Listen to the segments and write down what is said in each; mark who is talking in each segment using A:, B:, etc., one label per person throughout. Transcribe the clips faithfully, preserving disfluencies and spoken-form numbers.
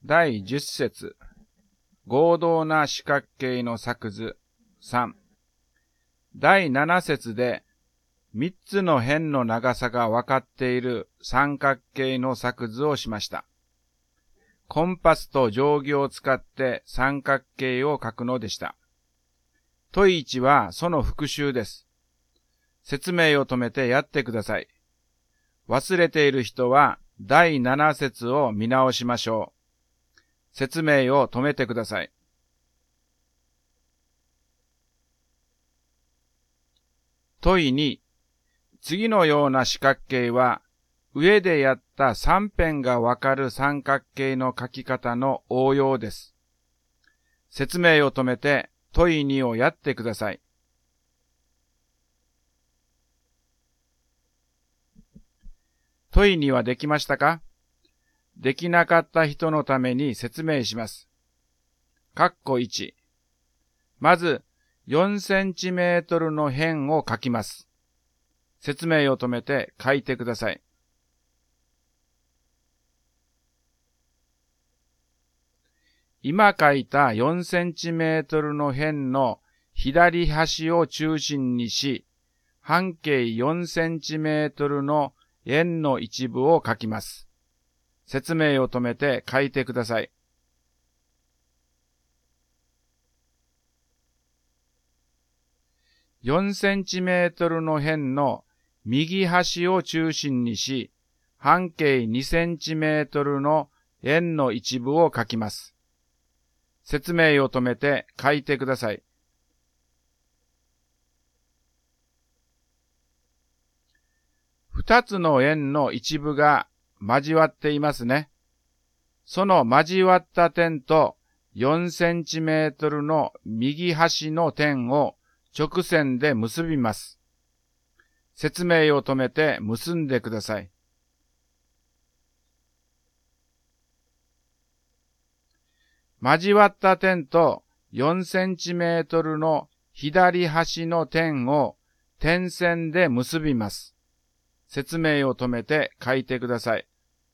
A: だいじゅっ節、合同な四角形の作図さん。だいなな節でみっつの辺の長さがわかっている三角形の作図をしました。コンパスと定規を使って三角形を描くのでした。問いいちはその復習です。説明を止めてやってください。忘れている人はだいなな節を見直しましょう。説明を止めてください。問いに、次のような四角形は上でやったさん辺がわかる三角形の書き方の応用です。説明を止めて問いにをやってください。問いにはできましたか？できなかった人のために説明します。括弧いち。まず、よんセンチメートルの辺を書きます。説明を止めて書いてください。今書いたよんセンチメートルの辺の左端を中心にし、半径よんセンチメートルの円の一部を書きます。説明を止めて書いてください。よんセンチメートルの辺の右端を中心にし、半径にセンチメートルの円の一部を書きます。説明を止めて書いてください。二つの円の一部が交わっていますね。その交わった点とよんセンチメートルの右端の点を直線で結びます。説明を止めて結んでください。交わった点とよんセンチメートルの左端の点を点線で結びます。説明を止めて書いてください。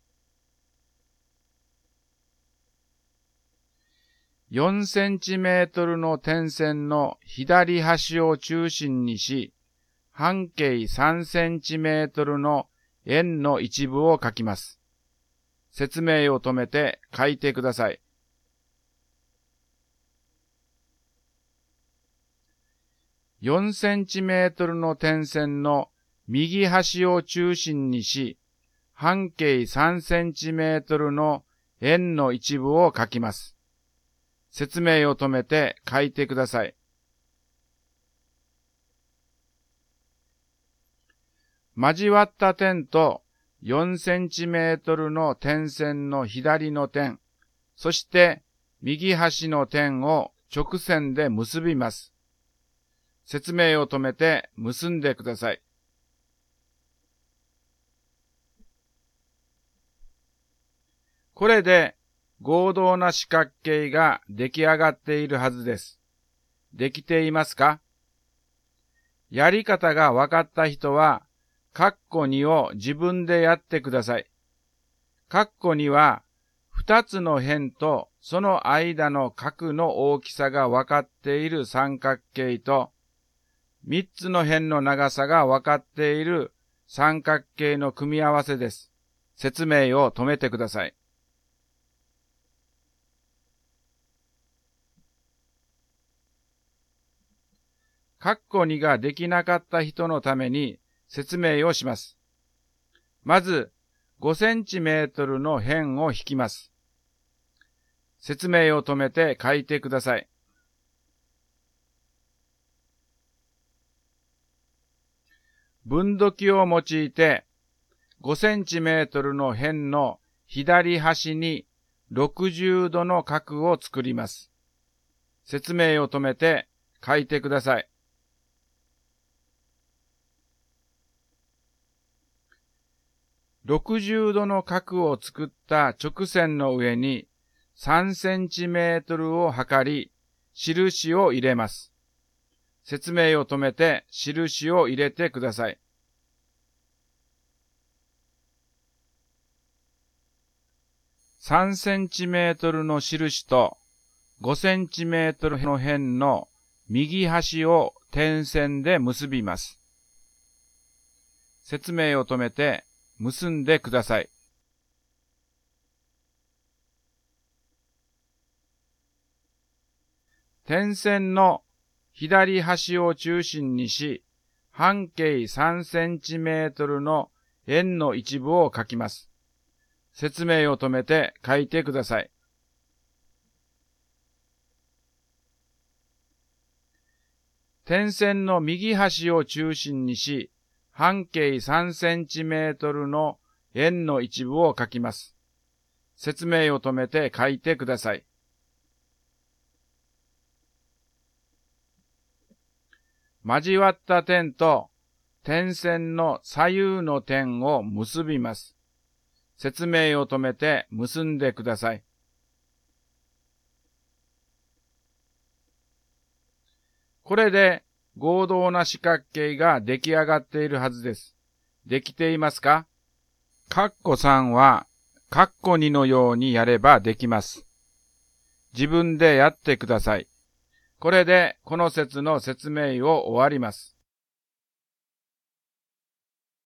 A: よんセンチメートルの点線の左端を中心にし、半径さんセンチメートルの円の一部を書きます。説明を止めて書いてください。よんセンチメートルの点線の右端を中心にし、半径さんセンチメートルの円の一部を書きます。説明を止めて書いてください。交わった点とよんセンチメートルの点線の左の点、そして右端の点を直線で結びます。説明を止めて結んでください。これで合同な四角形が出来上がっているはずです。できていますか？やり方が分かった人は、括弧にを自分でやってください。括弧には、二つの辺とその間の角の大きさが分かっている三角形と、三つの辺の長さが分かっている三角形の組み合わせです。説明を止めてください。括弧にができなかった人のために説明をします。まず、ごセンチメートルの辺を引きます。説明を止めて書いてください。分度器を用いて、ごセンチメートルの辺の左端にろくじゅうどの角を作ります。説明を止めて書いてください。ろくじゅうどの角を作った直線の上にさんセンチメートルを測り、印を入れます。説明を止めて印を入れてください。 さんセンチメートルの印とごセンチメートルの辺の右端を点線で結びます。説明を止めて結んでください。点線の左端を中心にし、半径さんセンチメートルの円の一部を描きます。説明を止めて書いてください。点線の右端を中心にし、半径さんセンチメートルの円の一部を描きます。説明を止めて書いてください。交わった点と点線の左右の点を結びます。説明を止めて結んでください。これで合同な四角形が出来上がっているはずです。できていますか？カッコさんはカッコにのようにやればできます。自分でやってください。これでこの説の説明を終わります。